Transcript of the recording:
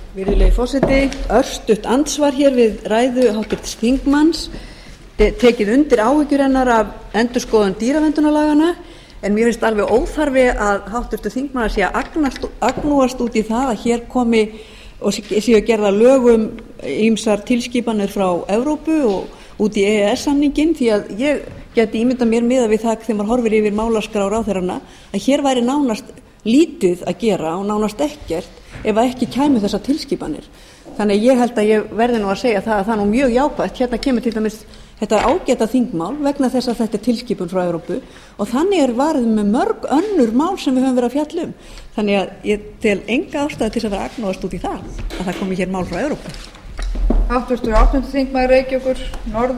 Virðulegi forseti, örstutt andsvar hér við ræðu háttvirts þingmanns, tekið undir áhyggjur hennar af endurskoðun dýraverndunarlaganna, en mér finnst alveg óþarfi að háttvirtur þingmaður sé að agnúast út í það að hér komi og séu gerðar lög ýmsar tilskipanir frá Evrópu og út í EES-samninginn, því að ég geti ímyndað mér miðað við það þegar maður horfir yfir málaskrá ráðherranna að hér væri nánast lítið að gera og nánast ekkert ef ekki kæmu þessar tilskipanir. Þannig ég held að ég verði nú að segja það að það er nú mjög jákvætt. Hérna kemur til dæmis þetta ágæta þingmál vegna þess að þetta er tilskipun frá Evrópu og þannig er varið með mörg önnur mál sem við höfum verið að fjalla um. Þannig að ég tel enga ástæðu til að vera agnúast út í það að það komi hér mál frá Evrópu.